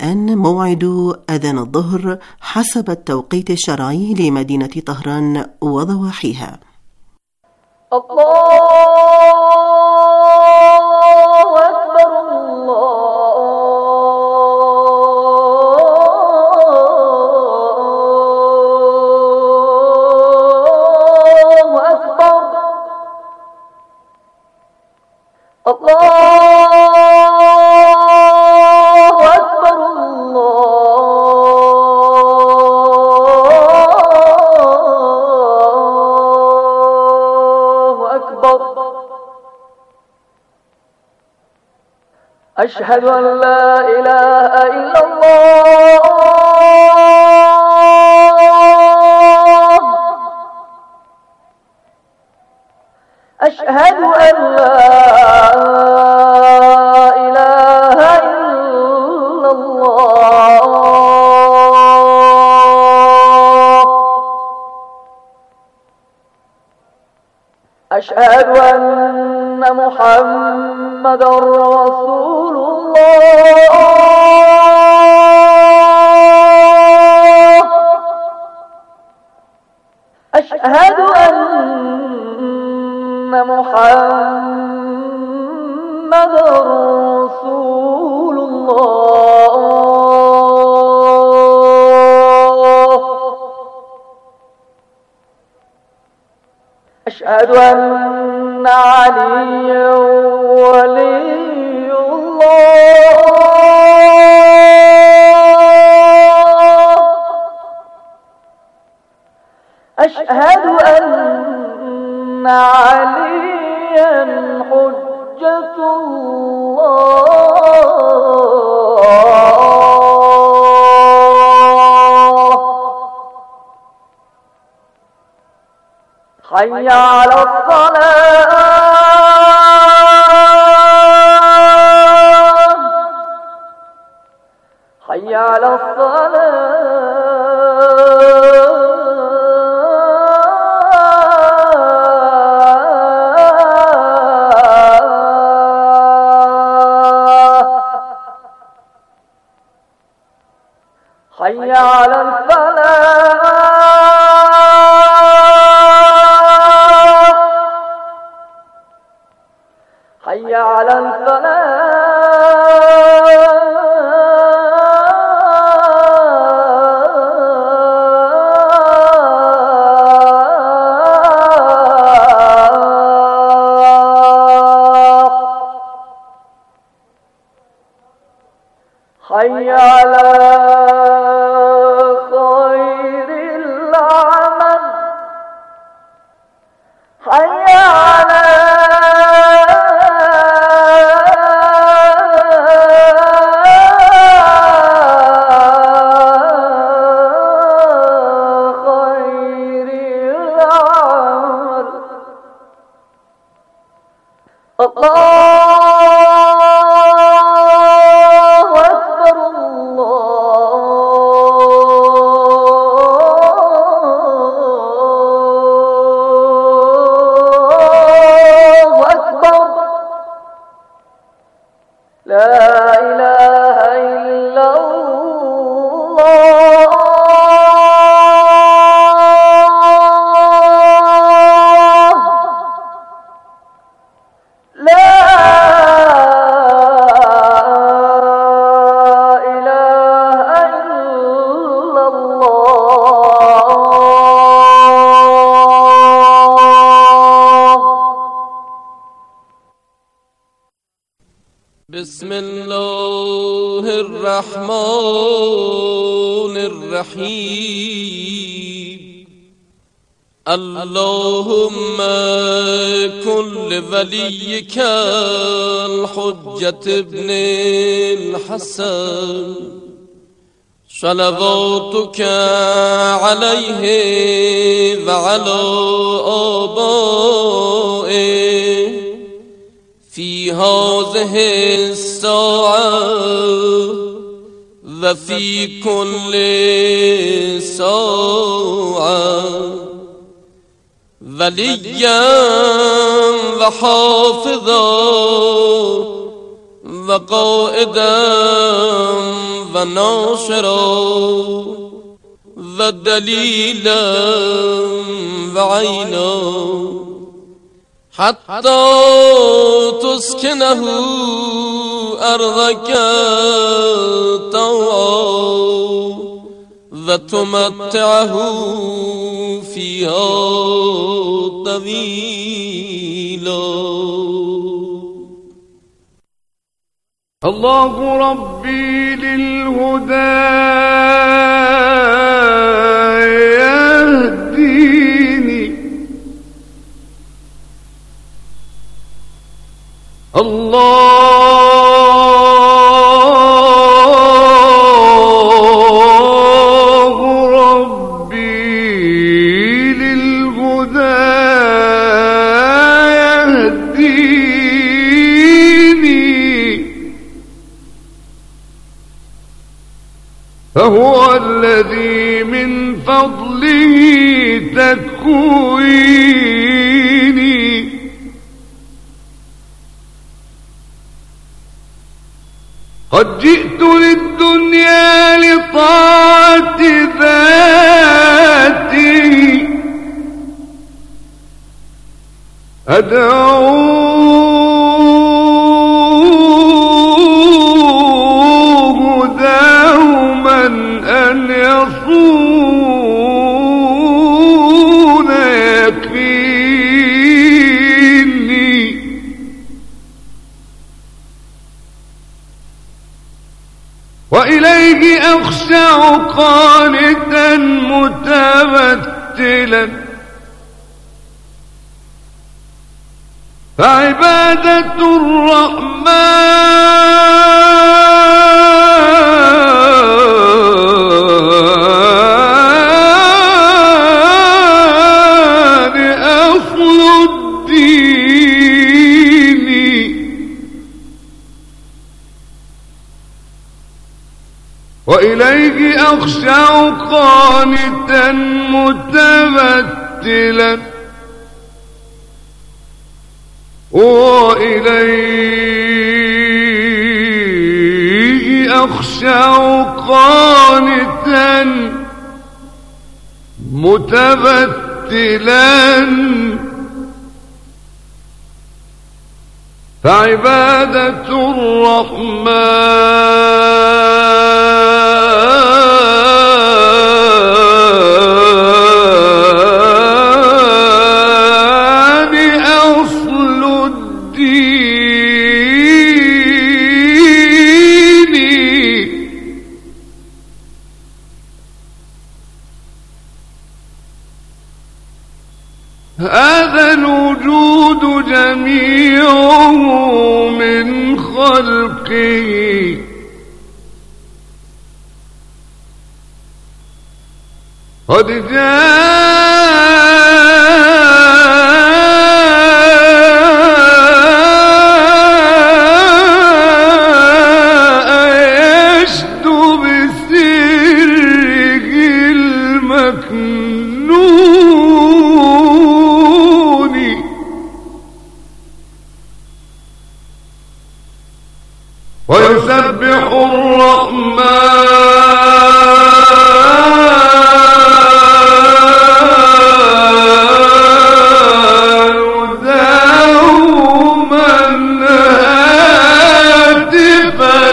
والآن موعد أذان الظهر حسب التوقيت الشرعي لمدينة طهران وضواحيها. الله أكبر الله أكبر الله أكبر الله أكبر. أشهد أن لا إله إلا الله أشهد أن لا إله إلا الله أشهد أن محمدًا رسول الله أشهد أن محمدًا رسول الله أشهد أن عليا ولي الله أشهد أن عليا حجة الله. حي على الصلاة حي على حي على الفلاح حي على الفلاح حي على خير العمل حي على خير العمل. الله أكبر الله أكبر. لا إله إلا الله. لا إله إلا الله. بسم الله الرحمن الرحيم. اللهم كن لوليك الحجة ابن الحسن صلواتك عليه وعلى آبائه في هذه الساعة وفي كل ساعة وليا وحافظا وقائدا و ناشرا و دلیلا و عینا حتی تسکنه ارضك طوعا و تمتعه فيها طويلا. الله ربي للهدى يهديني، الله ربي للهدى يهديني، فهو الذي من فضله تكويني، قد جئت للدنيا لطاعة ذاته أدعوه دوما أن يصون يكفيني، وإليه أخشع قانتا متبتلا، فعبادة الرحمن أصل الدين، وإليه أخشع قانتا متبتلا، وإليه أخشع قانتا متبتلا، فعبادة الرحمن أصل الدين، هذا الوجود جميعه من خلقه، قد جاء يشدو بسره المكنون، ويسبح الرحمن دوما هاتفا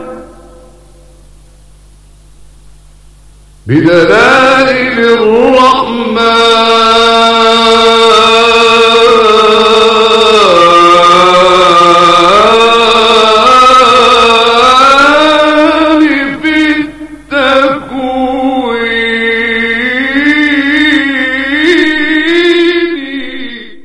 بدلائل الرحمن في التكوين.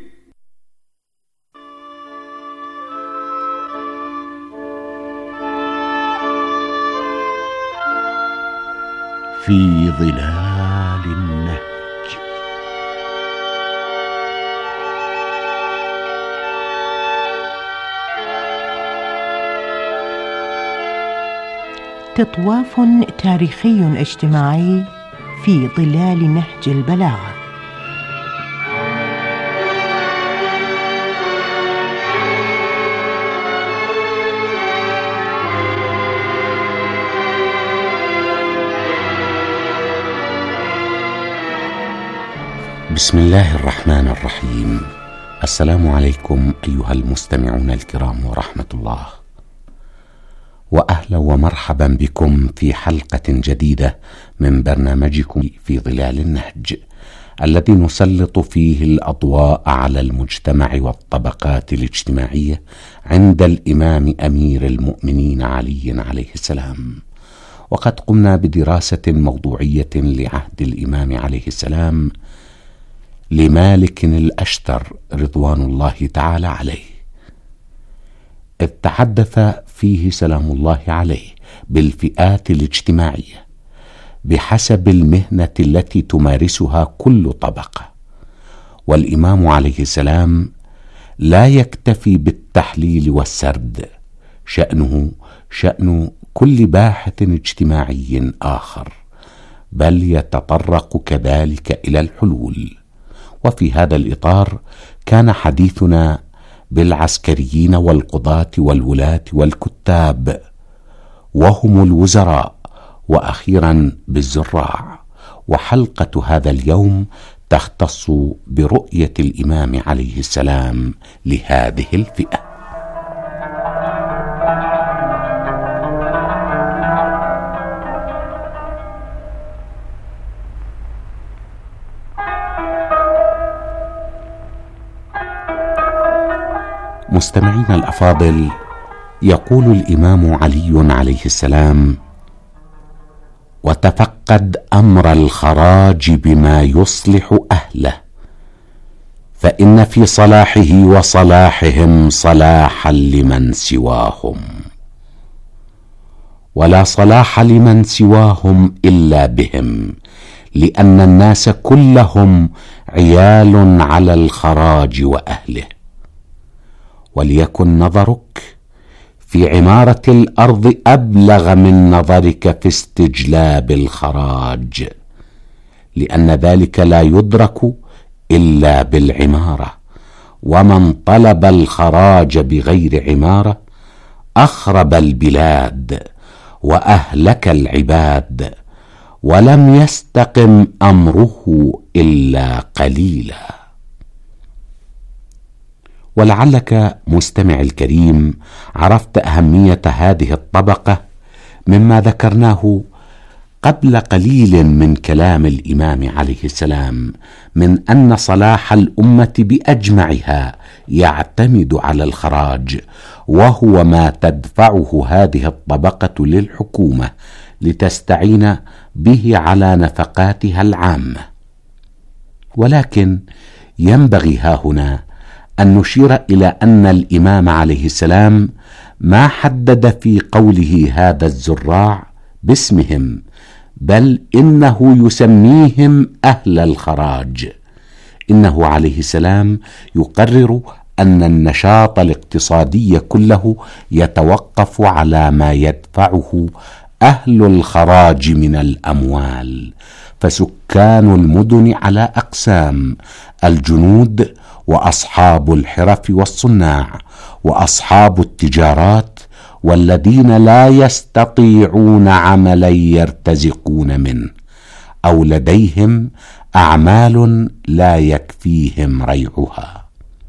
في ظلال النهج. تطواف تاريخي اجتماعي في ظلال نهج البلاغة. بسم الله الرحمن الرحيم. السلام عليكم أيها المستمعون الكرام ورحمة الله، وأهلا ومرحبا بكم في حلقة جديدة من برنامجكم في ظلال النهج، الذي نسلط فيه الأضواء على المجتمع والطبقات الاجتماعية عند الإمام أمير المؤمنين علي عليه السلام. وقد قمنا بدراسة موضوعية لعهد الإمام عليه السلام لمالك الأشتر رضوان الله تعالى عليه، إذ تحدث فيه سلام الله عليه بالفئات الاجتماعية بحسب المهنة التي تمارسها كل طبقة. والإمام عليه السلام لا يكتفي بالتحليل والسرد، شأنه شأن كل باحث اجتماعي آخر، بل يتطرق كذلك إلى الحلول. وفي هذا الإطار كان حديثنا بالعسكريين والقضاة والولاة والكتاب وهم الوزراء، وأخيرا بالزراع. وحلقة هذا اليوم تختص برؤية الإمام عليه السلام لهذه الفئة. مستمعينا الأفاضل، يقول الإمام علي عليه السلام: وتفقد أمر الخراج بما يصلح أهله، فإن في صلاحه وصلاحهم صلاحا لمن سواهم، ولا صلاح لمن سواهم إلا بهم، لأن الناس كلهم عيال على الخراج وأهله. وليكن نظرك في عمارة الأرض أبلغ من نظرك في استجلاب الخراج، لأن ذلك لا يدرك إلا بالعمارة. ومن طلب الخراج بغير عمارة أخرب البلاد وأهلك العباد، ولم يستقم أمره إلا قليلا. ولعلك مستمع الكريم عرفت أهمية هذه الطبقة مما ذكرناه قبل قليل من كلام الإمام عليه السلام، من أن صلاح الأمة بأجمعها يعتمد على الخراج، وهو ما تدفعه هذه الطبقة للحكومة لتستعين به على نفقاتها العامة. ولكن ينبغي هاهنا أن نشير إلى أن الإمام عليه السلام ما حدد في قوله هذا الزراع باسمهم، بل إنه يسميهم أهل الخراج. إنه عليه السلام يقرر أن النشاط الاقتصادي كله يتوقف على ما يدفعه أهل الخراج من الأموال. فسكان المدن على أقسام: الجنود، وأصحاب الحرف والصناع، وأصحاب التجارات، والذين لا يستطيعون عملا يرتزقون منه، أو لديهم أعمال لا يكفيهم ريعها.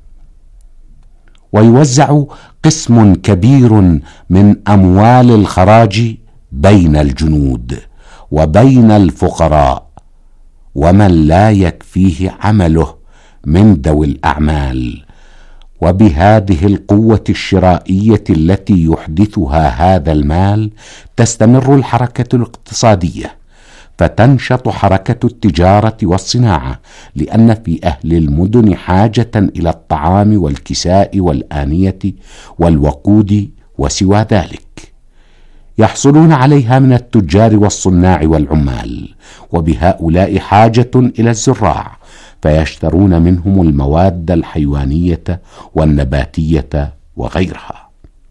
ويوزع قسم كبير من أموال الخراج بين الجنود وبين الفقراء ومن لا يكفيه عمله من ذوي الأعمال. وبهذه القوة الشرائية التي يحدثها هذا المال تستمر الحركة الاقتصادية، فتنشط حركة التجارة والصناعة، لأن في أهل المدن حاجة إلى الطعام والكساء والآنية والوقود وسوى ذلك، يحصلون عليها من التجار والصناع والعمال. وبهؤلاء حاجة إلى الزراع، فيشترون منهم المواد الحيوانية والنباتية وغيرها،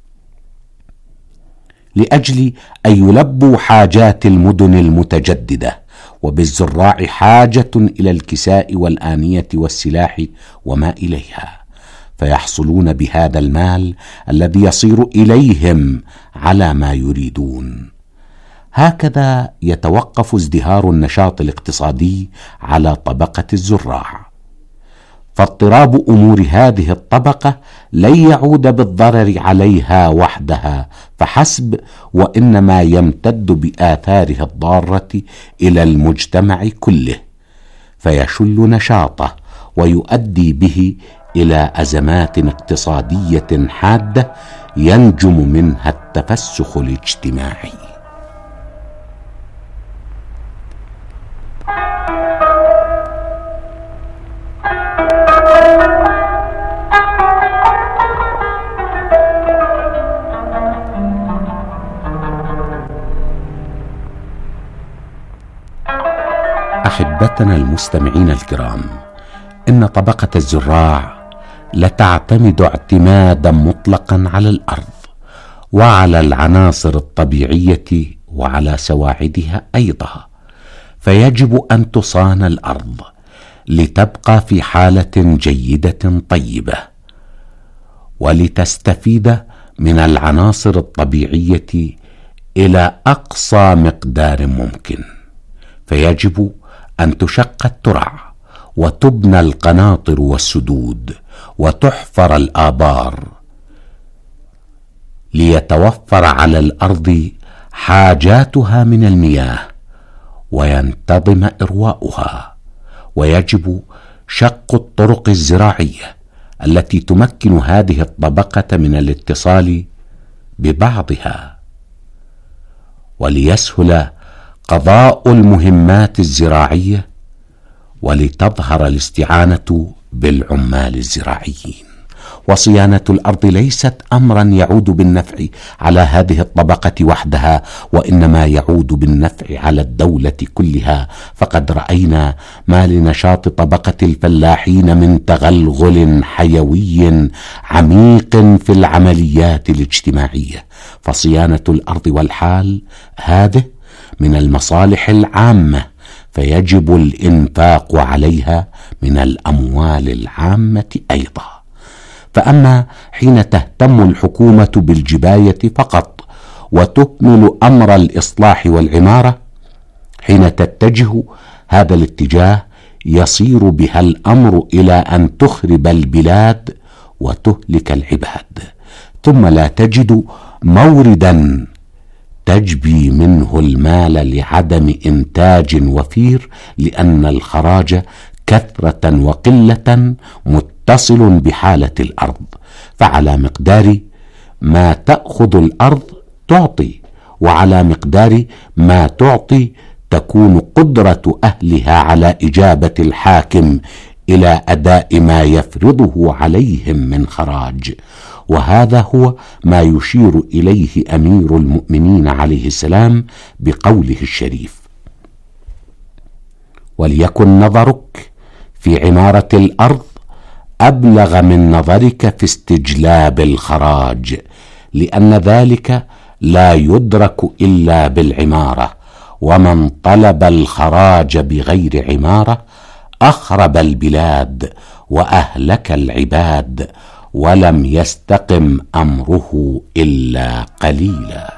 لأجل أن يلبوا حاجات المدن المتجددة. وبالزراع حاجة إلى الكساء والآنية والسلاح وما إليها، فيحصلون بهذا المال الذي يصير إليهم على ما يريدون. هكذا يتوقف ازدهار النشاط الاقتصادي على طبقة الزراع، فاضطراب أمور هذه الطبقة لن يعود بالضرر عليها وحدها فحسب، وإنما يمتد بآثاره الضارة إلى المجتمع كله، فيشل نشاطه ويؤدي به إلى أزمات اقتصادية حادة ينجم منها التفسخ الاجتماعي. أحبتنا المستمعين الكرام، إن طبقة الزراع لتعتمد اعتمادا مطلقا على الأرض وعلى العناصر الطبيعية وعلى سواعدها أيضا، فيجب أن تصان الأرض لتبقى في حالة جيدة طيبة ولتستفيد من العناصر الطبيعية إلى أقصى مقدار ممكن. فيجب أن تشق الترع وتبنى القناطر والسدود وتحفر الآبار ليتوفر على الأرض حاجاتها من المياه وينتظم إرواؤها. ويجب شق الطرق الزراعية التي تمكن هذه الطبقة من الاتصال ببعضها، وليسهل قضاء المهمات الزراعية، ولتظهر الاستعانة بالعمال الزراعيين. وصيانة الأرض ليست أمرا يعود بالنفع على هذه الطبقة وحدها، وإنما يعود بالنفع على الدولة كلها، فقد رأينا ما لنشاط طبقة الفلاحين من تغلغل حيوي عميق في العمليات الاجتماعية. فصيانة الأرض والحال هذه من المصالح العامة، فيجب الإنفاق عليها من الأموال العامة أيضا. فأما حين تهتم الحكومة بالجباية فقط وتهمل أمر الإصلاح والعمارة، حين تتجه هذا الاتجاه يصير بها الأمر إلى أن تخرب البلاد وتهلك العباد، ثم لا تجد موردا تجبي منه المال لعدم إنتاج وفير، لأن الخراج كثرة وقلة متصل بحالة الأرض، فعلى مقدار ما تأخذ الأرض تعطي، وعلى مقدار ما تعطي تكون قدرة أهلها على إجابة الحاكم إلى أداء ما يفرضه عليهم من خراج. وهذا هو ما يشير إليه أمير المؤمنين عليه السلام بقوله الشريف: وليكن نظرك في عمارة الأرض أبلغ من نظرك في استجلاب الخراج، لأن ذلك لا يدرك إلا بالعمارة، ومن طلب الخراج بغير عمارة أخرب البلاد وأهلك العباد، ولم يستقم أمره إلا قليلا.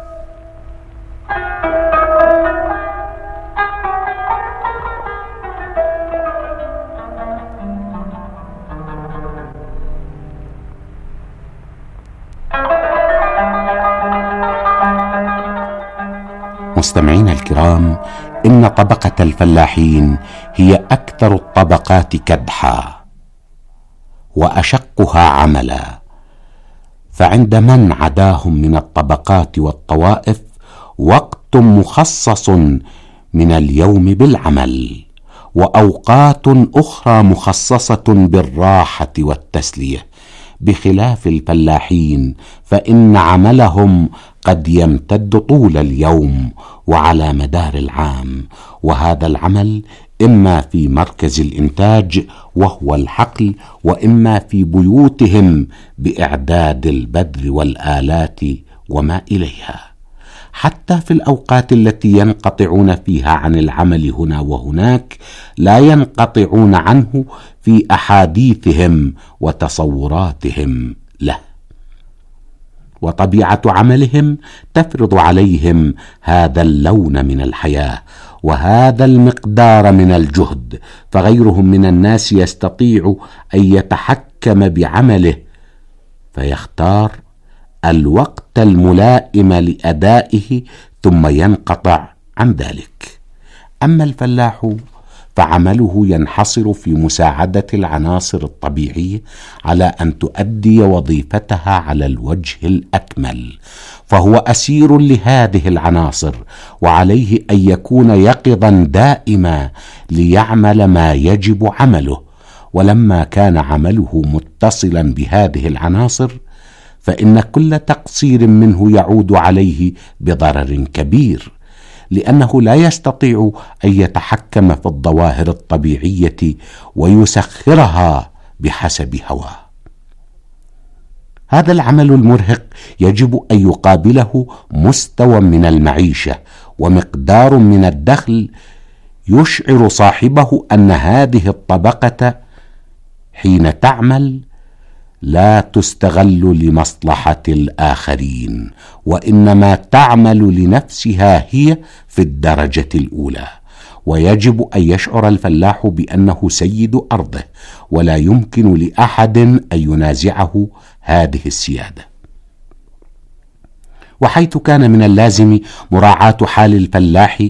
مستمعين الكرام، إن طبقة الفلاحين هي أكثر الطبقات كدحا وأشقها عملا، فعند من عداهم من الطبقات والطوائف وقت مخصص من اليوم بالعمل، وأوقات أخرى مخصصة بالراحة والتسلية، بخلاف الفلاحين فإن عملهم قد يمتد طول اليوم وعلى مدار العام، وهذا العمل إما في مركز الإنتاج وهو الحقل، وإما في بيوتهم بإعداد البذر والآلات وما إليها. حتى في الأوقات التي ينقطعون فيها عن العمل هنا وهناك لا ينقطعون عنه في أحاديثهم وتصوراتهم له، وطبيعة عملهم تفرض عليهم هذا اللون من الحياة، وهذا المقدار من الجهد، فغيرهم من الناس يستطيع أن يتحكم بعمله فيختار الوقت الملائم لأدائه ثم ينقطع عن ذلك. أما الفلاح فعمله ينحصر في مساعدة العناصر الطبيعية على أن تؤدي وظيفتها على الوجه الأكمل، فهو أسير لهذه العناصر، وعليه أن يكون يقظا دائما ليعمل ما يجب عمله. ولما كان عمله متصلا بهذه العناصر فإن كل تقصير منه يعود عليه بضرر كبير، لأنه لا يستطيع أن يتحكم في الظواهر الطبيعية ويسخرها بحسب هواه. هذا العمل المرهق يجب أن يقابله مستوى من المعيشة ومقدار من الدخل يشعر صاحبه أن هذه الطبقة حين تعمل لا تستغل لمصلحة الآخرين، وإنما تعمل لنفسها هي في الدرجة الأولى. ويجب أن يشعر الفلاح بأنه سيد أرضه، ولا يمكن لأحد أن ينازعه هذه السيادة. وحيث كان من اللازم مراعاة حال الفلاح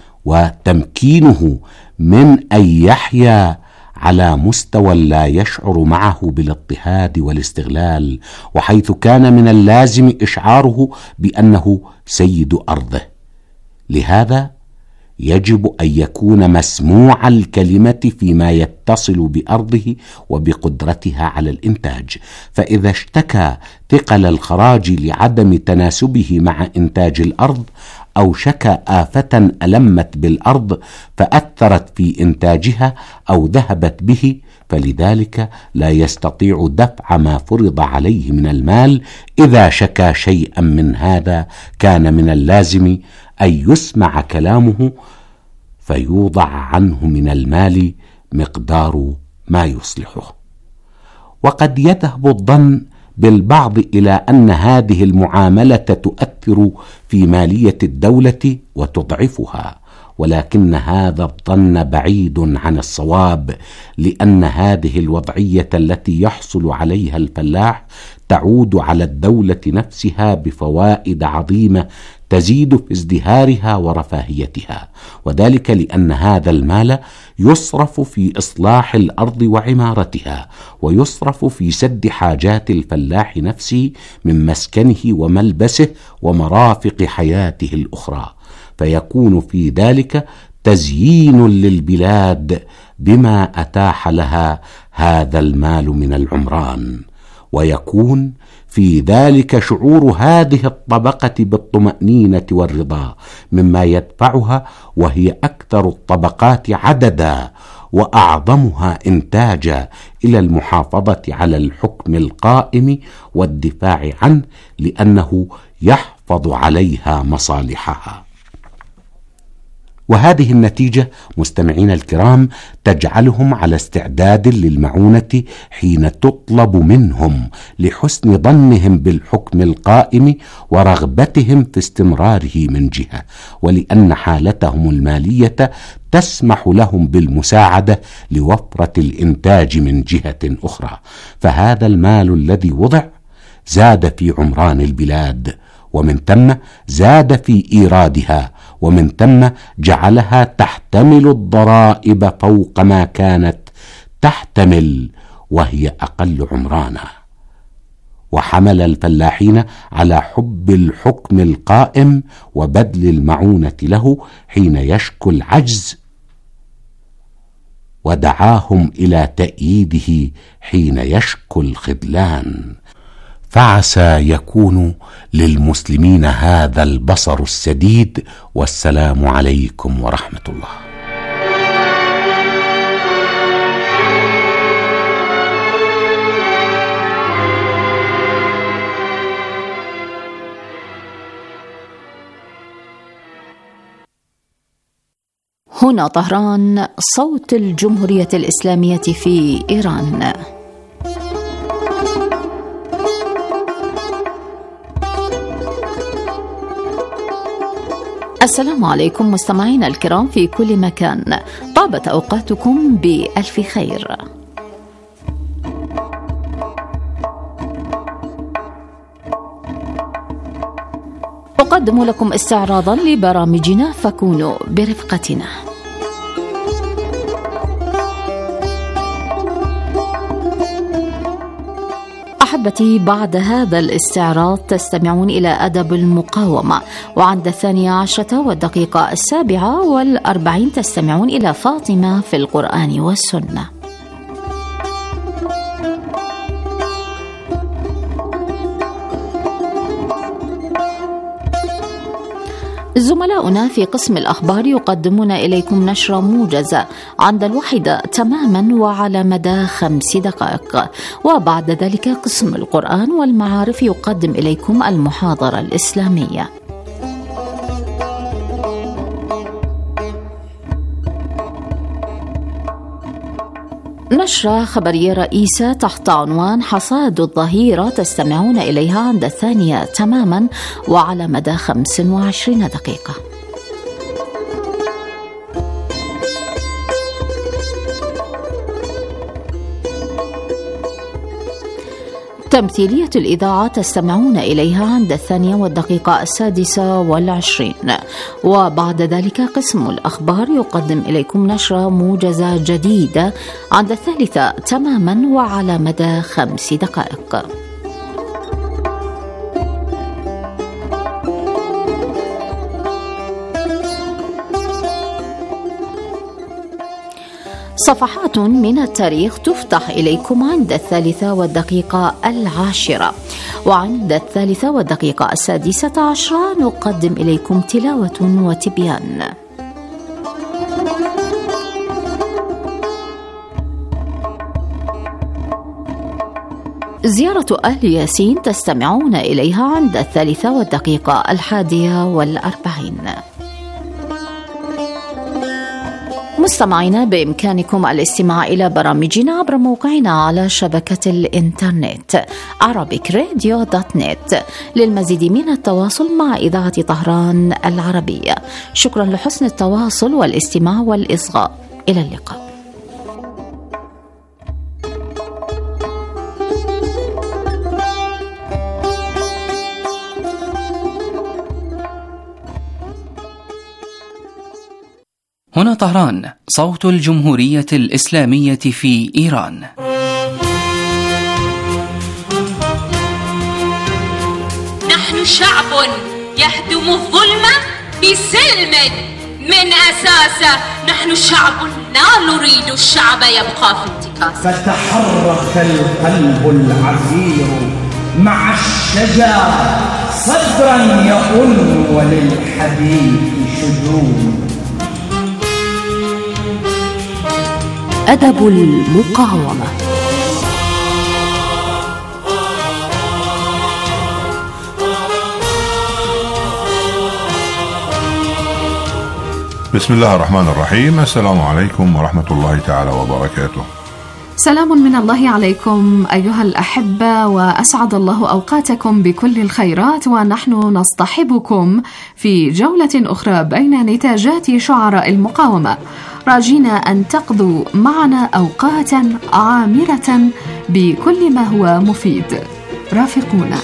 وتمكينه من أن يحيا على مستوى لا يشعر معه بالاضطهاد والاستغلال، وحيث كان من اللازم إشعاره بأنه سيد أرضه، لهذا يجب أن يكون مسموع الكلمة فيما يتصل بأرضه وبقدرتها على الإنتاج. فإذا اشتكى ثقل الخراج لعدم تناسبه مع إنتاج الأرض، أو شكى آفة ألمت بالأرض فأثرت في إنتاجها أو ذهبت به، فلذلك لا يستطيع دفع ما فرض عليه من المال. إذا شكى شيئا من هذا كان من اللازم أن يسمع كلامه فيوضع عنه من المال مقدار ما يصلحه. وقد يذهب الظن بالبعض إلى أن هذه المعاملة تؤثر في مالية الدولة وتضعفها، ولكن هذا الظن بعيد عن الصواب، لأن هذه الوضعية التي يحصل عليها الفلاح تعود على الدولة نفسها بفوائد عظيمة تزيد في ازدهارها ورفاهيتها، وذلك لأن هذا المال يصرف في إصلاح الأرض وعمارتها، ويصرف في سد حاجات الفلاح نفسه من مسكنه وملبسه ومرافق حياته الأخرى، فيكون في ذلك تزيين للبلاد بما أتاح لها هذا المال من العمران، ويكون في ذلك شعور هذه الطبقة بالطمأنينة والرضا مما يدفعها، وهي أكثر الطبقات عددا وأعظمها إنتاجا، إلى المحافظة على الحكم القائم والدفاع عنه، لأنه يحفظ عليها مصالحها. وهذه النتيجة مستمعين الكرام تجعلهم على استعداد للمعونة حين تطلب منهم، لحسن ظنهم بالحكم القائم ورغبتهم في استمراره من جهة، ولأن حالتهم المالية تسمح لهم بالمساعدة لوفرة الإنتاج من جهة أخرى. فهذا المال الذي وضع زاد في عمران البلاد، ومن ثم زاد في إيرادها، ومن ثم جعلها تحتمل الضرائب فوق ما كانت تحتمل وهي أقل عمرانا، وحمل الفلاحين على حب الحكم القائم وبذل المعونة له حين يشكو العجز، ودعاهم إلى تأييده حين يشكو الخذلان. فعسى يكون للمسلمين هذا البصر السديد. والسلام عليكم ورحمة الله. هنا طهران، صوت الجمهورية الإسلامية في إيران. السلام عليكم مستمعينا الكرام في كل مكان، طابت أوقاتكم بألف خير. أقدم لكم استعراضا لبرامجنا فكونوا برفقتنا. أحبتي، بعد هذا الاستعراض تستمعون إلى أدب المقاومة، وعند 12:07 تستمعون إلى فاطمة في القرآن والسنة. زملاؤنا في قسم الأخبار يقدمون إليكم نشرة موجزة عند 1 تماما وعلى مدى 5 دقائق، وبعد ذلك قسم القرآن والمعارف يقدم إليكم المحاضرة الإسلامية. نشرة خبرية رئيسة تحت عنوان حصاد الظهيرة تستمعون إليها عند 2 تماما وعلى مدى 25 دقيقة. تمثيلية الإذاعة تستمعون إليها عند 2:26، وبعد ذلك قسم الأخبار يقدم إليكم نشرة موجزة جديدة عند 3 تماما وعلى مدى 5 دقائق. صفحات من التاريخ تفتح إليكم عند 3:10، وعند 3:16 نقدم إليكم تلاوة وتبيان. زيارة أهل ياسين تستمعون إليها عند 3:41. مستمعينا، بإمكانكم الاستماع إلى برامجنا عبر موقعنا على شبكة الإنترنت arabicradio.net. للمزيد من التواصل مع إذاعة طهران العربية. شكرا لحسن التواصل والاستماع والإصغاء. إلى اللقاء. هنا طهران، صوت الجمهورية الإسلامية في إيران. نحن شعب يهدم الظلم بسلم من أساسه. نحن شعب لا نريد الشعب يبقى في انتكاسه. فتحرك القلب العسير مع الشجر صدرا يؤن وللحديث شجون. أدب المقاومة. بسم الله الرحمن الرحيم. السلام عليكم ورحمة الله تعالى وبركاته. سلام من الله عليكم أيها الأحبة، وأسعد الله أوقاتكم بكل الخيرات، ونحن نصطحبكم في جولة أخرى بين نتاجات شعراء المقاومة، راجين أن تقضوا معنا أوقاتا عامرة بكل ما هو مفيد. رافقونا.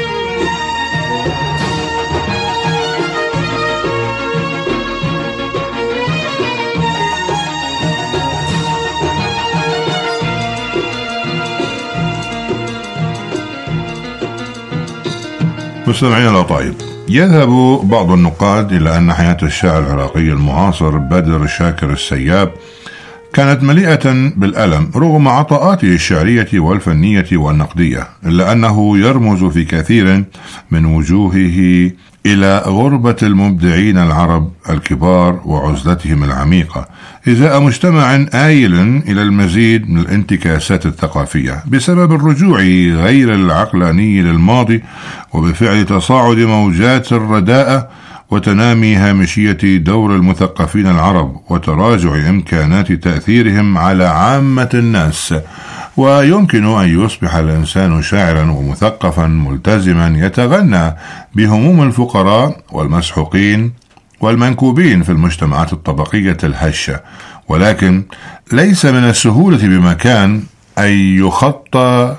مستمعينا الأطيب، يذهب بعض النقاد إلى أن حياة الشاعر العراقي المعاصر بدر شاكر السياب كانت مليئة بالألم رغم عطاءاته الشعرية والفنية والنقدية، إلا أنه يرمز في كثير من وجوهه إلى غربة المبدعين العرب الكبار وعزلتهم العميقة إزاء مجتمع آيل إلى المزيد من الانتكاسات الثقافية بسبب الرجوع غير العقلاني للماضي، وبفعل تصاعد موجات الرداءة وتنامي هامشية دور المثقفين العرب وتراجع إمكانات تأثيرهم على عامة الناس. ويمكن أن يصبح الإنسان شاعرا ومثقفا ملتزما يتغنى بهموم الفقراء والمسحوقين والمنكوبين في المجتمعات الطبقية الهشة، ولكن ليس من السهولة بمكان أن يخطى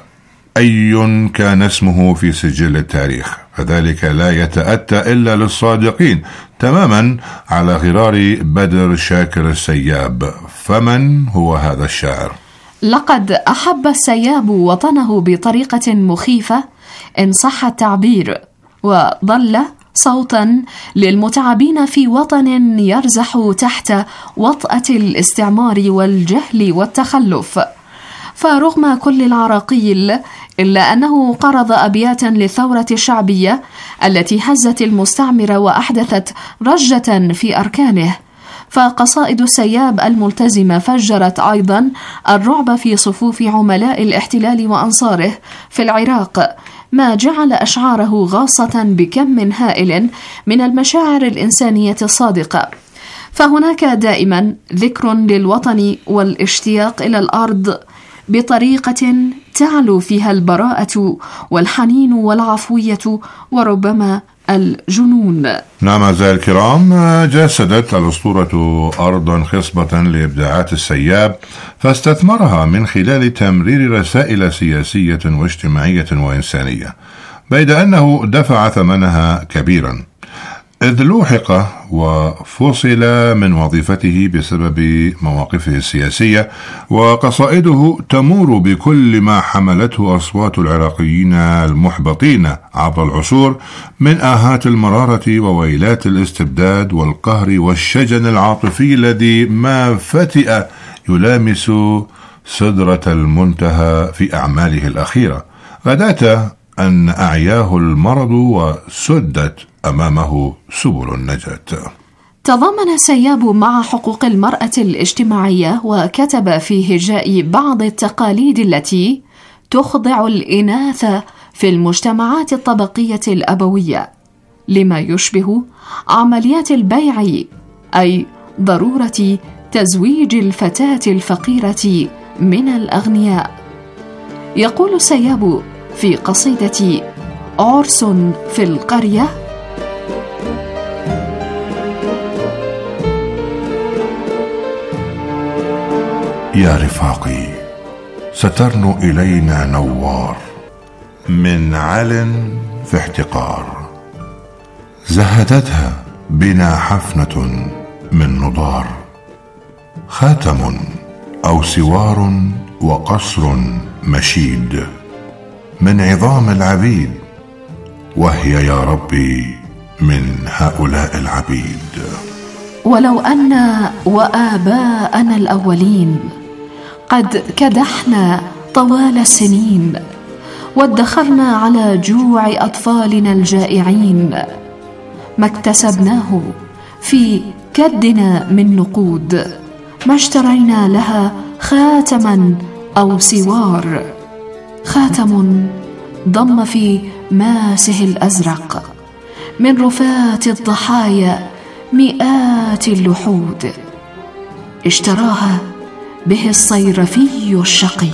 أي كان اسمه في سجل التاريخ، فذلك لا يتأتى إلا للصادقين، تماما على غرار بدر شاكر السياب. فمن هو هذا الشاعر؟ لقد أحب السياب وطنه بطريقة مخيفة إن صح التعبير، وظل صوتا للمتعبين في وطن يرزح تحت وطأة الاستعمار والجهل والتخلف. فرغم كل العراقيل إلا أنه قرض أبياتا للثورة الشعبية التي هزت المستعمر وأحدثت رجة في أركانه. فقصائد السياب الملتزمة فجرت أيضا الرعب في صفوف عملاء الاحتلال وأنصاره في العراق، ما جعل أشعاره غاصة بكم هائل من المشاعر الإنسانية الصادقة. فهناك دائما ذكر للوطن والاشتياق إلى الأرض بطريقة تعلو فيها البراءة والحنين والعفوية وربما الجنون. نعم أعزائي الكرام، جسدت الأسطورة أرضا خصبة لإبداعات السياب، فاستثمرها من خلال تمرير رسائل سياسية واجتماعية وإنسانية، بيد أنه دفع ثمنها كبيرا، إذ لوحق وفصل من وظيفته بسبب مواقفه السياسية، وقصائده تمور بكل ما حملته أصوات العراقيين المحبطين عبر العصور من آهات المرارة وويلات الاستبداد والقهر والشجن العاطفي الذي ما فتئ يلامس سدرة المنتهى في أعماله الأخيرة، غداة أن أعياه المرض وسدت أمامه سبل النجاة. تضامن السياب مع حقوق المرأة الاجتماعية، وكتب في هجاء بعض التقاليد التي تخضع الإناث في المجتمعات الطبقية الأبوية لما يشبه عمليات البيع، أي ضرورة تزويج الفتاة الفقيرة من الأغنياء. يقول السياب في قصيدة عرس في القرية: يا رفاقي سترن إلينا نوار، من عل في احتقار، زهدتها بنا حفنة من نضار، خاتم أو سوار وقصر مشيد من عظام العبيد، وهي يا ربي من هؤلاء العبيد. ولو أن وآباءنا الأولين قد كدحنا طوال السنين، وادخرنا على جوع أطفالنا الجائعين، ما اكتسبناه في كدنا من نقود، ما اشترينا لها خاتما أو سوار، خاتم ضم في ماسه الأزرق من رفات الضحايا مئات اللحود، اشتراها به الصيرفي الشقي.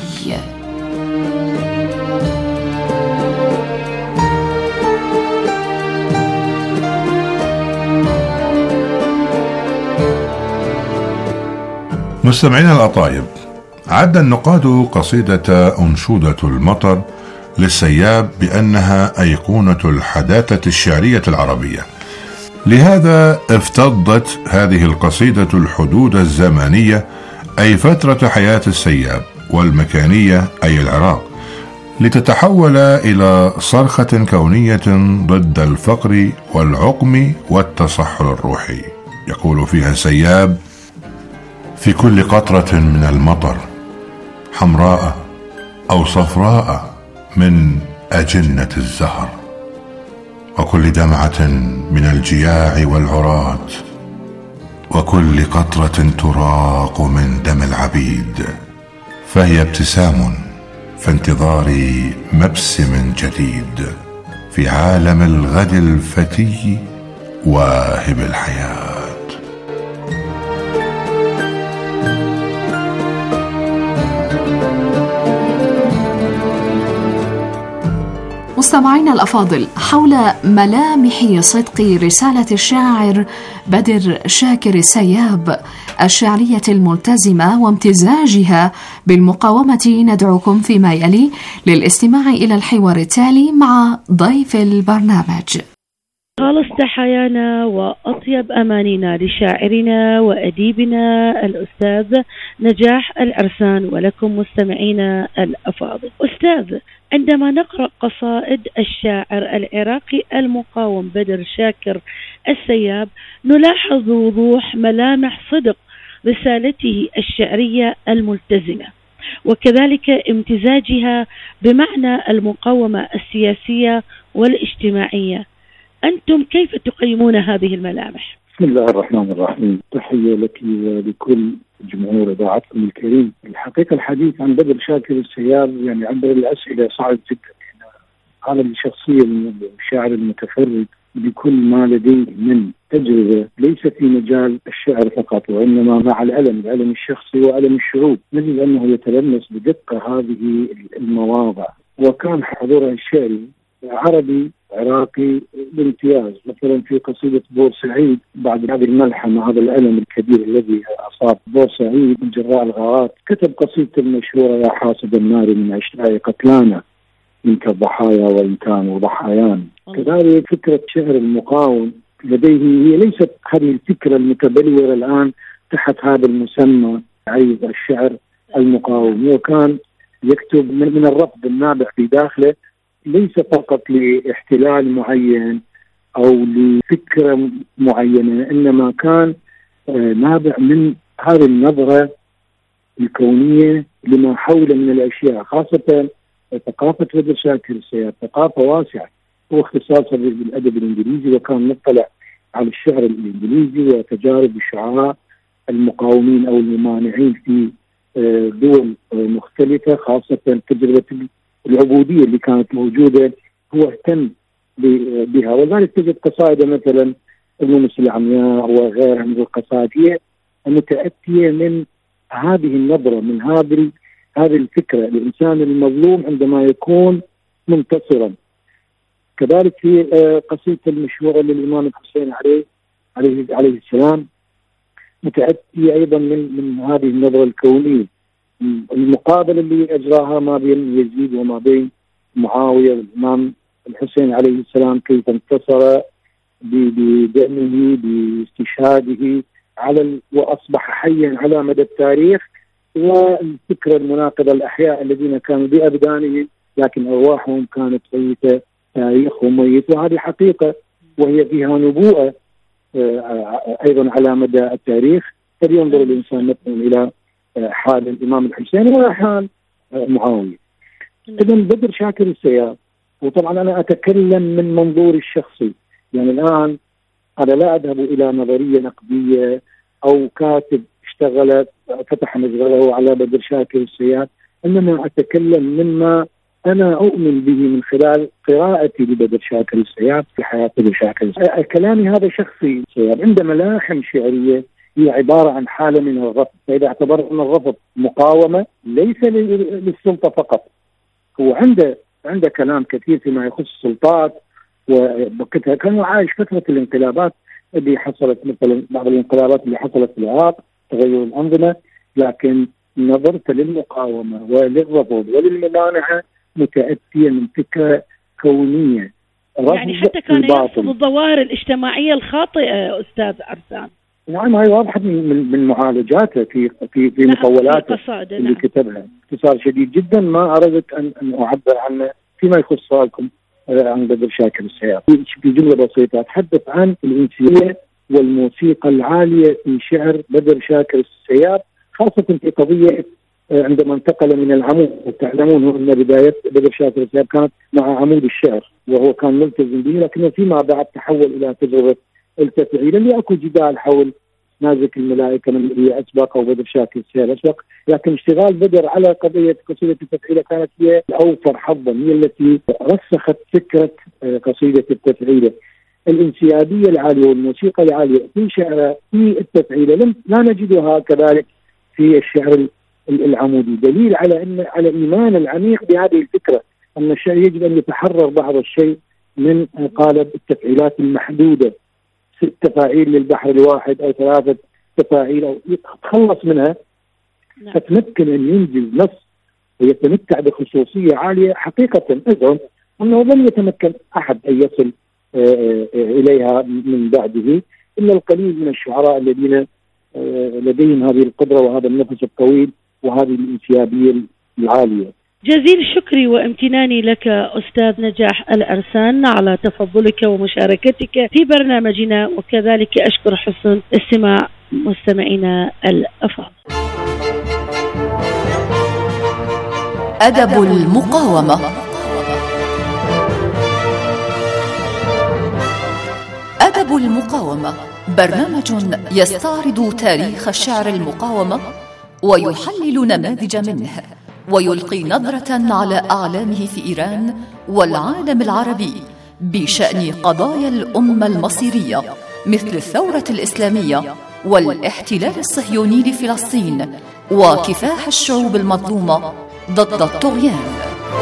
مستمعينا الأطايب، عد النقاد قصيدة أنشودة المطر للسياب بأنها أيقونة الحداثة الشعرية العربية. لهذا افتضت هذه القصيدة الحدود الزمانية، أي فترة حياة السياب، والمكانية أي العراق، لتتحول إلى صرخة كونية ضد الفقر والعقم والتصحر الروحي. يقول فيها السياب: في كل قطرة من المطر، حمراء أو صفراء من أجنة الزهر، وكل دمعة من الجياع والعراة، وكل قطرة تراق من دم العبيد، فهي ابتسام في انتظار مبسم جديد في عالم الغد الفتي واهب الحياة. مستمعينا الأفاضل، حول ملامح صدق رسالة الشاعر بدر شاكر السياب الشعرية الملتزمة وامتزاجها بالمقاومة ندعوكم فيما يلي للاستماع إلى الحوار التالي مع ضيف البرنامج. خالص تحايانا وأطيب أمانينا لشاعرنا وأديبنا الأستاذ نجاح العرسان ولكم مستمعينا الأفاضل. أستاذ، عندما نقرأ قصائد الشاعر العراقي المقاوم بدر شاكر السياب نلاحظ وضوح ملامح صدق رسالته الشعرية الملتزمة، وكذلك امتزاجها بمعنى المقاومة السياسية والاجتماعية. أنتم كيف تقيمون هذه الملامح؟ بسم الله الرحمن الرحيم. تحية لك ولكل جمهور إذاعتكم الكريم. الحقيقة الحديث عن بدر شاكر السياب يعني عبر الأسئلة صعب جدا. هذا الشخصية الشاعر المتفرد بكل ما لديه من تجربة، ليس في مجال الشعر فقط وإنما مع العلم الشخصي وعلم الشعوب، نجد أنه يتلمس بدقة هذه المواضع. وكان حضوره الشعري عربي عراقي بامتياز. مثلا في قصيدة بورسعيد بعد هذه الملحمة، هذا الألم الكبير الذي أصاب بورسعيد من جراء الغارات، كتب قصيدة المشهورة يا حاسد النار من عشراء قتلانا منك الضحايا وإن كانوا ضحايان. كذلك فكرة شعر المقاوم لديه هي ليست هذه الفكرة المتبلورة الآن تحت هذا المسمى عيب الشعر المقاوم. وكان يكتب من الرفض النابع في داخله، ليس فقط لاحتلال معين أو لفكرة معينة، إنما كان نابع من هذه النظرة الكونية لما حوله من الأشياء، خاصة ثقافة بدر شاكر السياب ثقافة واسعة. هو اختصاصه بالأدب الإنجليزي، وكان مطلع على الشعر الإنجليزي وتجارب الشعراء المقاومين أو الممانعين في دول مختلفة، خاصة تجربة العبودية اللي كانت موجودة هو اهتم بها. وذلك تجد قصائد مثلا المونس العمياء وغيرها من القصائد هي متأتية من هذه النظرة، من هذه الفكرة، الإنسان المظلوم عندما يكون منتصرا. كذلك في قصيدة المشهورة للإمام الحسين عليه السلام متأتية أيضا من هذه النظرة الكونية. المقابلة اللي أجراها ما بين يزيد وما بين معاوية، الإمام الحسين عليه السلام كيف انتصر بدمه باستشهاده وأصبح حيا على مدى التاريخ، والفكرة المناقضة الأحياء الذين كانوا بأبدانهم لكن أرواحهم كانت ميتة، تاريخهم ميت. وهذه حقيقة وهي فيها نبوءة أيضا على مدى التاريخ. فلينظر الإنسان مثلا إلى حال الإمام الحسين وحال معاوية. إذن بدر شاكر السياب، وطبعا أنا أتكلم من منظور الشخصي، يعني الآن أنا لا أذهب إلى نظرية نقدية أو كاتب اشتغل فتح مجرده على بدر شاكر السياب، إنما أتكلم مما أنا أؤمن به من خلال قراءتي لبدر شاكر السياب في حياة بدر شاكر السياب. كلامي هذا شخصي. السياب عنده ملاحم شعرية هي عبارة عن حالة من الرفض. فإذا اعتبرنا الرفض مقاومة ليس للسلطة فقط، هو عنده كلام كثير فيما يخص السلطات. وبكتها كان عايش فترة الانقلابات اللي حصلت، مثلا بعض الانقلابات اللي حصلت في العراق، تغير الأنظمة، لكن نظرت للمقاومة وللرفض وللممانعة متأتية من فكرة كونية. يعني حتى كان يرفض الظواهر الاجتماعية الخاطئة أستاذ عرسان. نعم، هاي واضحة من معالجاته في مطولاته اللي كتبها. اختصار شديد جدا ما أردت أن أعبر عنه فيما يخص سؤالكم عن بدر شاكر السياب. في جملة بسيطة أتحدث عن الإنسية والموسيقى العالية في شعر بدر شاكر السياب، خاصة في قضية عندما انتقل من العمود. تعلمون أن بداية بدر شاكر السياب كانت مع عمود الشعر وهو كان ملتزم به، لكنه فيما بعد تحول إلى تجربة التفعيل اللي أكو جدال حول نازك الملائكة من هي أسبق أو بدر شاكر السياب أسبق، لكن اشتغال بدر على قضية قصيدة التفعيلة كانت هي الأوفر حظا، هي التي رسخت فكرة قصيدة التفعيلة. الانسيابية العالية والموسيقى العالية في شعر في التفعيلة لا نجدها كذلك في الشعر العمودي، دليل على إيمان العميق بهذه الفكرة. أن الشيء يجب أن يتحرر بعض الشيء من قالب التفعيلات المحدودة، 6 تفاعيل للبحر الواحد أو 3 تفاعيل، أو يتخلص منها فتمكن أن ينجز نص ويتمتع بخصوصية عالية. حقيقة أظن أنه لم يتمكن أحد أن يصل إليها من بعده إلا القليل من الشعراء الذين لديهم هذه القدرة وهذا النفس الطويل وهذه الانسيابية العالية. جزيل شكري وامتناني لك أستاذ نجاح الأرسان على تفضلك ومشاركتك في برنامجنا، وكذلك أشكر حسن استماع مستمعينا الأفاضل. أدب المقاومة. أدب المقاومة برنامج يستعرض تاريخ الشعر المقاومة ويحلل نماذج منه ويلقي نظرة على أعلامه في إيران والعالم العربي بشأن قضايا الأمة المصيرية مثل الثورة الإسلامية والاحتلال الصهيوني لفلسطين وكفاح الشعوب المظلومة ضد الطغيان.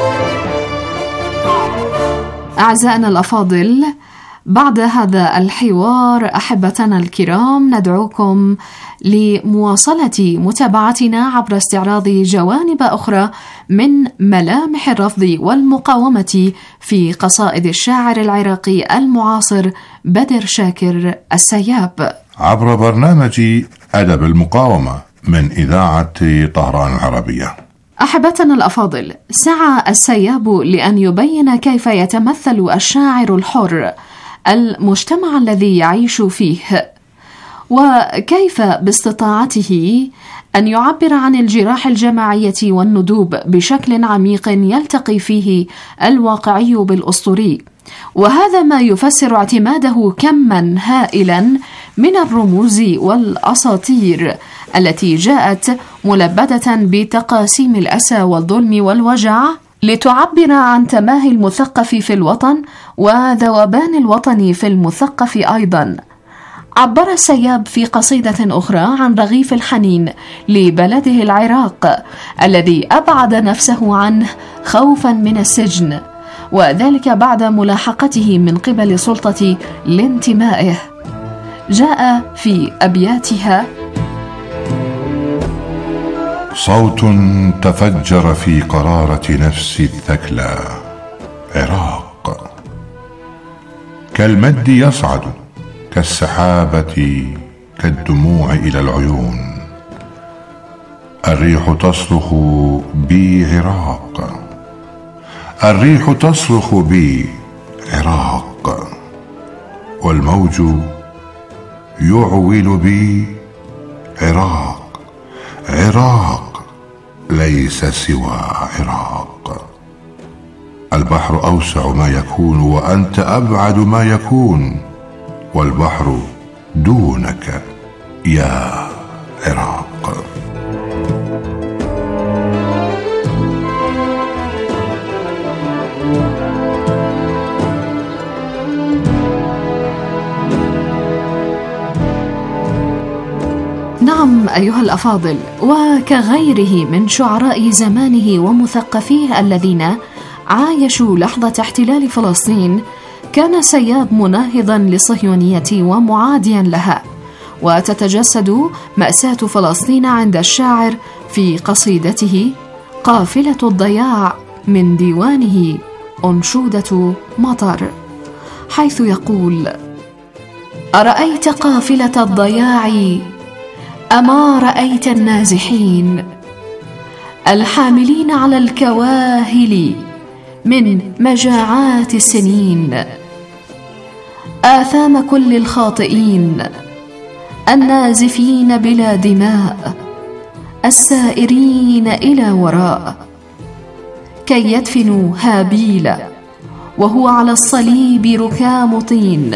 أعزائنا الأفاضل، بعد هذا الحوار أحبتنا الكرام ندعوكم لمواصلة متابعتنا عبر استعراض جوانب أخرى من ملامح الرفض والمقاومة في قصائد الشاعر العراقي المعاصر بدر شاكر السياب عبر برنامج أدب المقاومة من إذاعة طهران العربية. أحبتنا الأفاضل، سعى السياب لأن يبين كيف يتمثل الشاعر الحر المجتمع الذي يعيش فيه، وكيف باستطاعته أن يعبر عن الجراح الجماعية والندوب بشكل عميق يلتقي فيه الواقعي بالأسطوري، وهذا ما يفسر اعتماده كما هائلا من الرموز والأساطير التي جاءت ملبدة بتقاسيم الأسى والظلم والوجع لتعبر عن تماهي المثقف في الوطن وذوبان الوطن في المثقف أيضا. عبر السياب في قصيدة أخرى عن رغيف الحنين لبلده العراق الذي أبعد نفسه عنه خوفا من السجن، وذلك بعد ملاحقته من قبل سلطة لانتمائه. جاء في أبياتها: صوت تفجر في قرارة نفس الثكلى عراق، كالمد يصعد كالسحابة كالدموع إلى العيون، الريح تصرخ بي عراق، الريح تصرخ بي عراق، والموج يعول بي عراق، عراق ليس سوى عراق، البحر أوسع ما يكون وأنت أبعد ما يكون، والبحر دونك يا عراق. نعم أيها الأفاضل، وكغيره من شعراء زمانه ومثقفيه الذين عايشوا لحظة احتلال فلسطين، كان سياب مناهضا للصهيونية ومعاديا لها، وتتجسد مأساة فلسطين عند الشاعر في قصيدته قافلة الضياع من ديوانه أنشودة مطر، حيث يقول: أرأيت قافلة الضياع أما رأيت النازحين الحاملين على الكواهل من مجاعات السنين، آثام كل الخاطئين النازفين بلا دماء السائرين إلى وراء، كي يدفنوا هابيل وهو على الصليب ركام طين.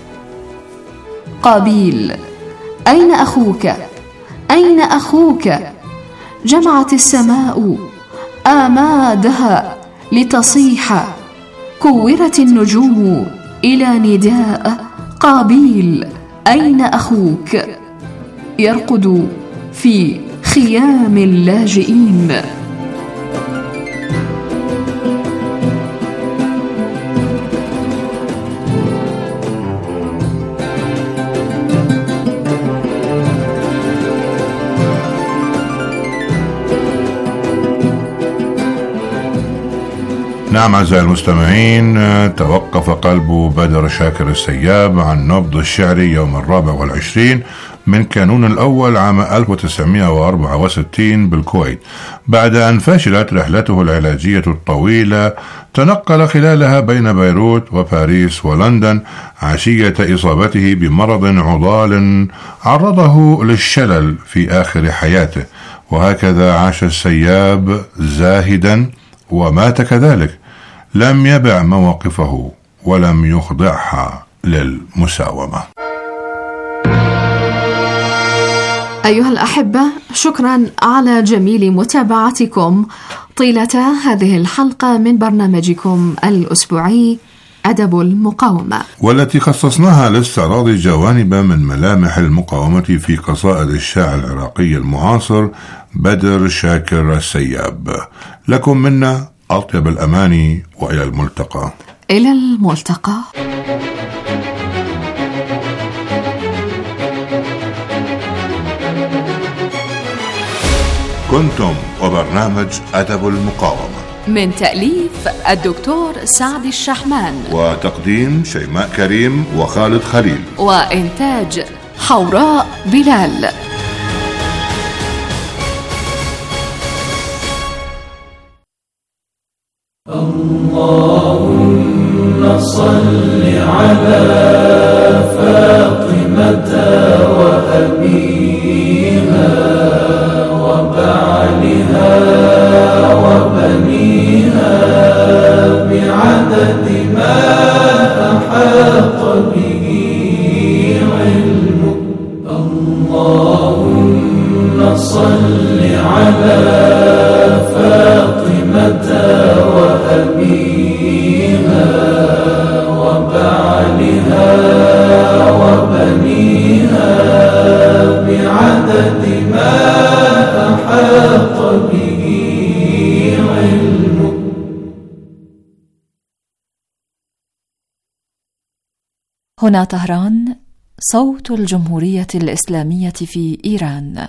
قابيل أين أخوك؟ أين أخوك؟ جمعت السماء آمادها لتصيح، كورت النجوم إلى نداء قابيل أين أخوك؟ يرقد في خيام اللاجئين. نعم أعزائي المستمعين، توقف قلب بدر شاكر السياب عن نبض الشعر يوم 24 من كانون الأول عام 1964 بالكويت، بعد أن فشلت رحلته العلاجية الطويلة تنقل خلالها بين بيروت وباريس ولندن عشية إصابته بمرض عضال عرضه للشلل في آخر حياته، وهكذا عاش السياب زاهدا ومات كذلك، لم يبع مواقفه ولم يخضعها للمساومة. أيها الأحبة، شكرا على جميل متابعتكم طيلة هذه الحلقة من برنامجكم الأسبوعي أدب المقاومة، والتي خصصناها لاستعراض جوانب من ملامح المقاومة في قصائد الشاعر العراقي المعاصر بدر شاكر السياب. لكم منا أطيب الأماني، وإلى الملتقى. إلى الملتقى. كنتم وبرنامج أدب المقاومة من تأليف الدكتور سعد الشحمان، وتقديم شيماء كريم وخالد خليل، وإنتاج حوراء بلال. اللهم صل على فاطمة وأبيها وبعلها وبنيها بعدد ما أحاط به علمك. اللهم صل على فاطمة وأبيها وبعلها وبنيها بعدد ما أحاط به علمك. هنا طهران، صوت الجمهورية الإسلامية في إيران.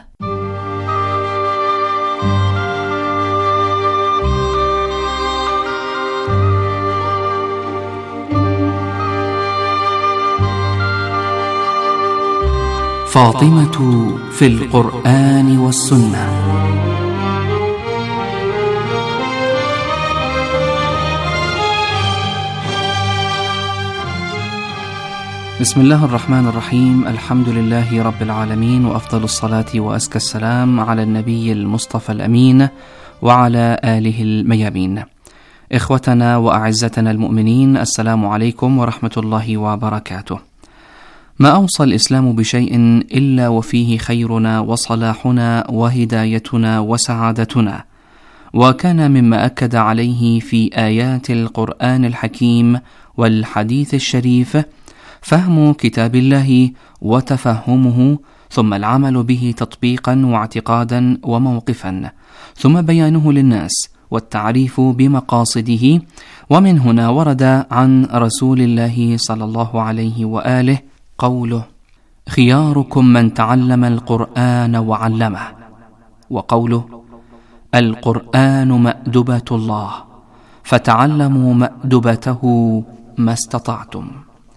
فاطمة في القرآن والسنة. بسم الله الرحمن الرحيم، الحمد لله رب العالمين، وأفضل الصلاة وأزكى السلام على النبي المصطفى الأمين وعلى آله الميامين. إخوتنا وأعزتنا المؤمنين، السلام عليكم ورحمة الله وبركاته. ما أوصى الإسلام بشيء إلا وفيه خيرنا وصلاحنا وهدايتنا وسعادتنا، وكان مما أكد عليه في آيات القرآن الحكيم والحديث الشريف فهم كتاب الله وتفهمه، ثم العمل به تطبيقا واعتقادا وموقفا، ثم بيانه للناس والتعريف بمقاصده. ومن هنا ورد عن رسول الله صلى الله عليه وآله قوله: خياركم من تعلم القرآن وعلمه، وقوله: القرآن مأدبة الله فتعلموا مأدبته ما استطعتم.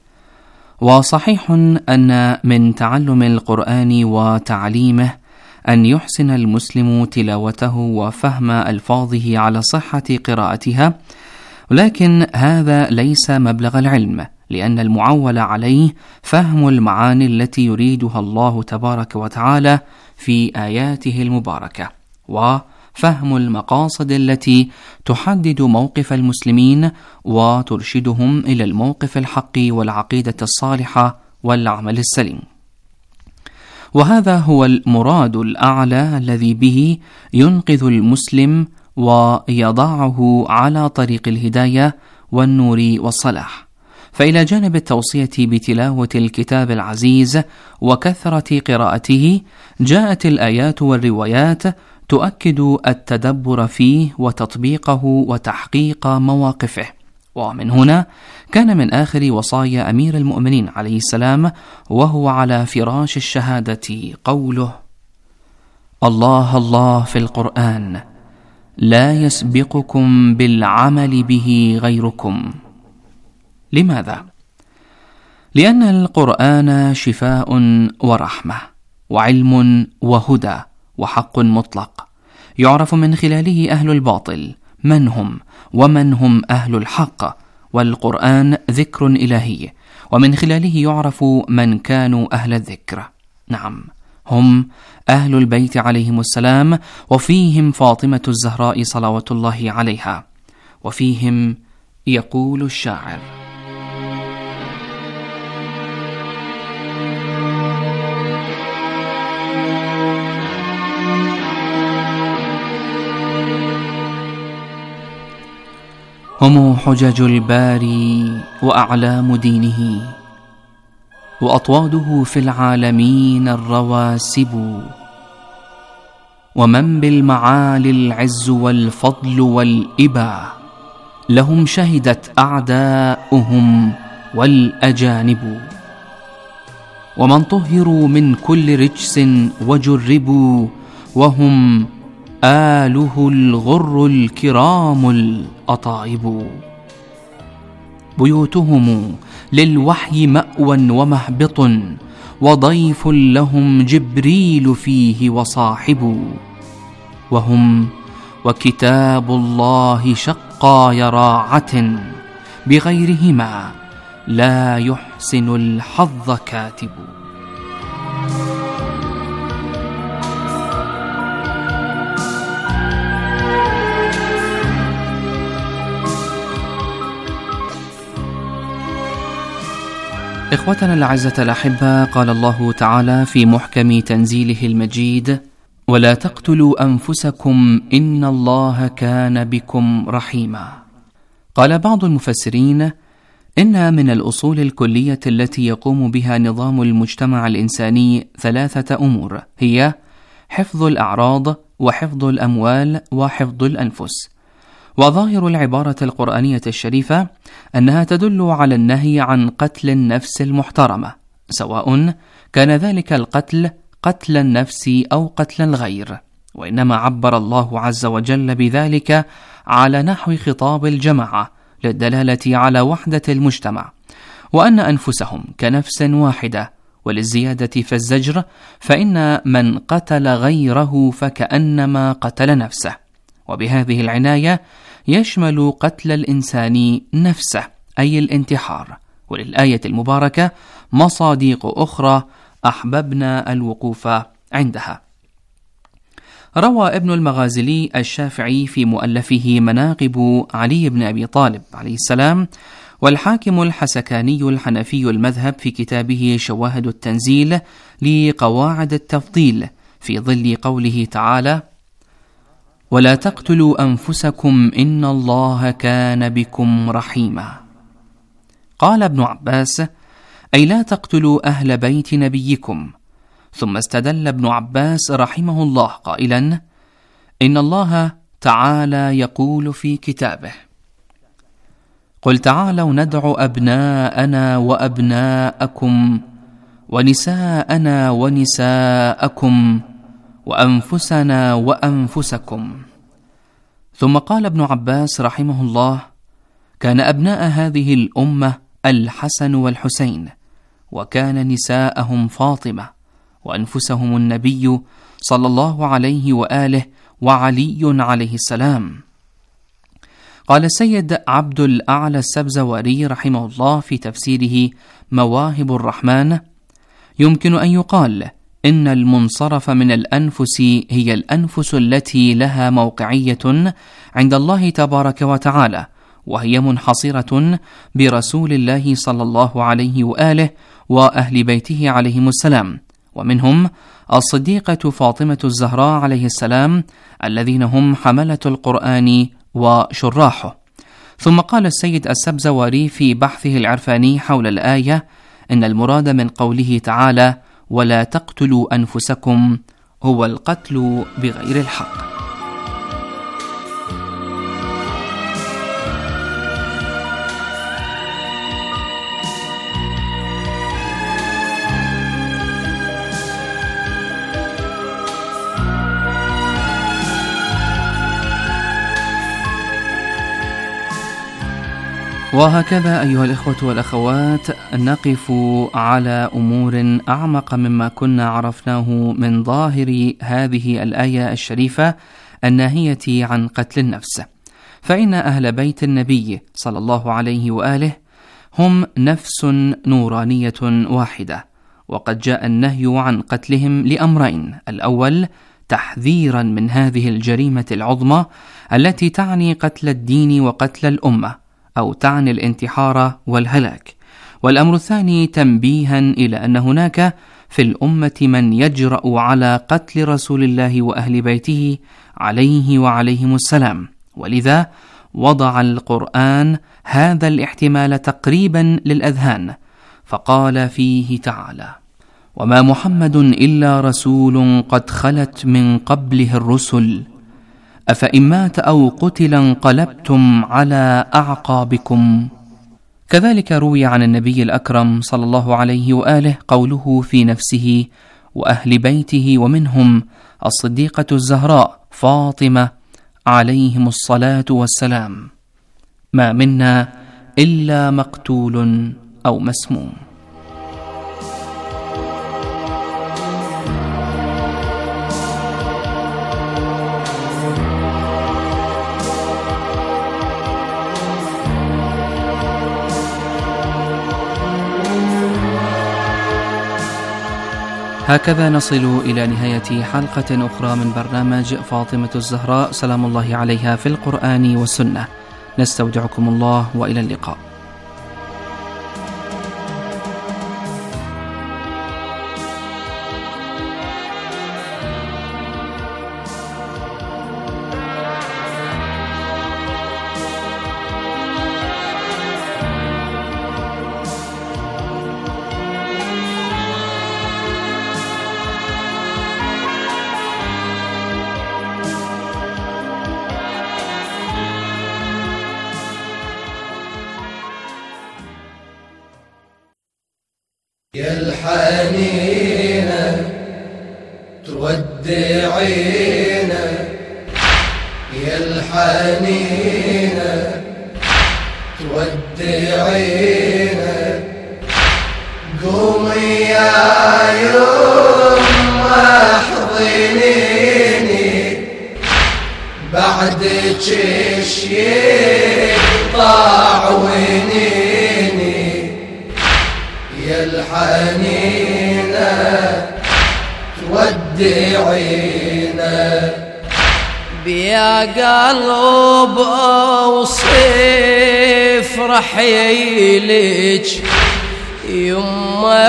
وصحيح أن من تعلم القرآن وتعليمه أن يحسن المسلم تلاوته وفهم ألفاظه على صحة قراءتها، ولكن هذا ليس مبلغ العلم، لأن المعول عليه فهم المعاني التي يريدها الله تبارك وتعالى في آياته المباركة، وفهم المقاصد التي تحدد موقف المسلمين وترشدهم إلى الموقف الحق والعقيدة الصالحة والعمل السليم. وهذا هو المراد الأعلى الذي به ينقذ المسلم ويضعه على طريق الهداية والنور والصلاح. فإلى جانب التوصية بتلاوة الكتاب العزيز وكثرة قراءته، جاءت الآيات والروايات تؤكد التدبر فيه وتطبيقه وتحقيق مواقفه. ومن هنا كان من آخر وصايا أمير المؤمنين عليه السلام وهو على فراش الشهادة قوله: الله الله في القرآن لا يسبقكم بالعمل به غيركم. لماذا؟ لأن القرآن شفاء ورحمة وعلم وهدى وحق مطلق، يعرف من خلاله أهل الباطل من هم ومن هم أهل الحق، والقرآن ذكر إلهي، ومن خلاله يعرف من كانوا أهل الذكر. نعم، هم أهل البيت عليهم السلام، وفيهم فاطمة الزهراء صلوات الله عليها، وفيهم يقول الشاعر: هم حجج الباري وأعلام دينه، وأطواده في العالمين الرواسب، ومن بالمعالي العز والفضل والإبا، لهم شهدت أعداؤهم والأجانب، ومن طهروا من كل رجس وجربوا، وهم آله الغر الكرام الأطايب. بيوتهم للوحي مأوى ومهبط، وضيف لهم جبريل فيه وصاحب، وهم وكتاب الله شقاي راعة، بغيرهما لا يحسن الحظ كاتب. إخوتنا الأعزة الأحبة، قال الله تعالى في محكم تنزيله المجيد: ولا تقتلوا أنفسكم إن الله كان بكم رحيما. قال بعض المفسرين إن من الأصول الكلية التي يقوم بها نظام المجتمع الإنساني 3 أمور، هي حفظ الأعراض وحفظ الأموال وحفظ الأنفس. وظاهر العبارة القرآنية الشريفة أنها تدل على النهي عن قتل النفس المحترمة، سواء كان ذلك القتل قتل النفس أو قتل الغير، وإنما عبر الله عز وجل بذلك على نحو خطاب الجماعة للدلالة على وحدة المجتمع، وأن أنفسهم كنفس واحدة. وللزيادة في الزجر، فإن من قتل غيره فكأنما قتل نفسه، وبهذه العناية يشمل قتل الإنسان نفسه أي الانتحار. وللآية المباركة مصادق أخرى أحببنا الوقوف عندها. روى ابن المغازلي الشافعي في مؤلفه مناقب علي بن أبي طالب عليه السلام، والحاكم الحسكاني الحنفي المذهب في كتابه شواهد التنزيل لقواعد التفضيل في ظل قوله تعالى: ولا تقتلوا أنفسكم إن الله كان بكم رحيما. قال ابن عباس: أي لا تقتلوا أهل بيت نبيكم. ثم استدل ابن عباس رحمه الله قائلا: إن الله تعالى يقول في كتابه: قل تعالوا ندع أبناءنا وأبناءكم ونساءنا ونساءكم وأنفسنا وأنفسكم. ثم قال ابن عباس رحمه الله: كان أبناء هذه الأمة الحسن والحسين، وكان نساءهم فاطمة، وأنفسهم النبي صلى الله عليه وآله وعلي عليه السلام. قال السيد عبد الأعلى السبزواري رحمه الله في تفسيره مواهب الرحمن: يمكن أن يقال إن المنصرف من الأنفس هي الأنفس التي لها موقعية عند الله تبارك وتعالى، وهي منحصرة برسول الله صلى الله عليه وآله وأهل بيته عليهم السلام، ومنهم الصديقة فاطمة الزهراء عليه السلام، الذين هم حملة القرآن وشراحه. ثم قال السيد السبزواري في بحثه العرفاني حول الآية إن المراد من قوله تعالى: ولا تقتلوا أنفسكم هو القتل بغير الحق. وهكذا أيها الإخوة والأخوات نقف على أمور أعمق مما كنا عرفناه من ظاهر هذه الآية الشريفة الناهية عن قتل النفس، فإن أهل بيت النبي صلى الله عليه وآله هم نفس نورانية واحدة، وقد جاء النهي عن قتلهم لأمرين: الأول تحذيرا من هذه الجريمة العظمى التي تعني قتل الدين وقتل الأمة، أو تعني الانتحار والهلاك، والأمر الثاني تنبيها إلى أن هناك في الأمة من يجرأ على قتل رسول الله وأهل بيته عليه وعليهم السلام، ولذا وضع القرآن هذا الاحتمال تقريبا للأذهان، فقال فيه تعالى: وما محمد إلا رسول قد خلت من قبله الرسل أفإن مات أو قتل انقلبتم على أعقابكم. كذلك روي عن النبي الأكرم صلى الله عليه وآله قوله في نفسه وأهل بيته، ومنهم الصديقة الزهراء فاطمة عليهم الصلاة والسلام: ما منا إلا مقتول أو مسموم. هكذا نصل إلى نهاية حلقة أخرى من برنامج فاطمة الزهراء سلام الله عليها في القرآن والسنة. نستودعكم الله وإلى اللقاء. يا الحنينة تودعينا، يا الحنينة تودعينا، قومي يا يما احضنيني، بعدك ايش يقطع ونيني، يا الحنينة تودعينا. بيا قلب اوصف رحيلك يما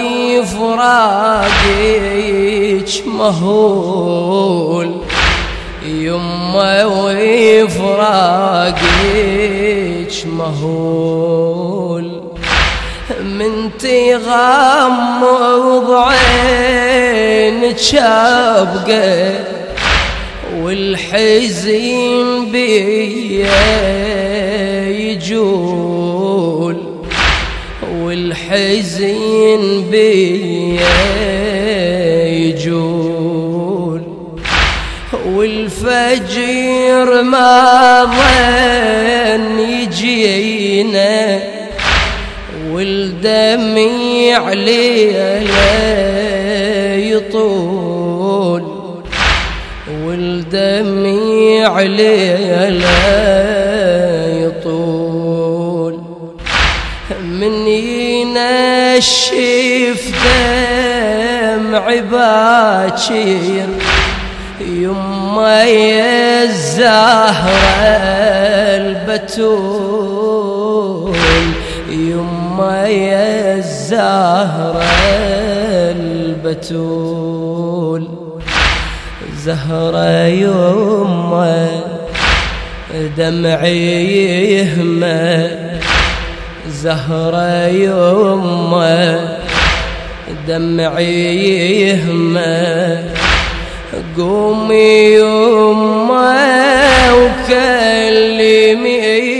وفراقك مهول، يما وفراقك مهول، من تغمض عينك ابقى والحزين بيا يجول، والحزين بيا يجول، والفجر ما ظن يجينا، والدمع عليها يطول، والدمع عليها يطول، من ينشف دمع باكر يما يا الزهرة البتول، يما يا الزهرة البتول، زهرة يما دمعي يهمى، زهرة يما دمعي يهمى، قومي يما وكلمي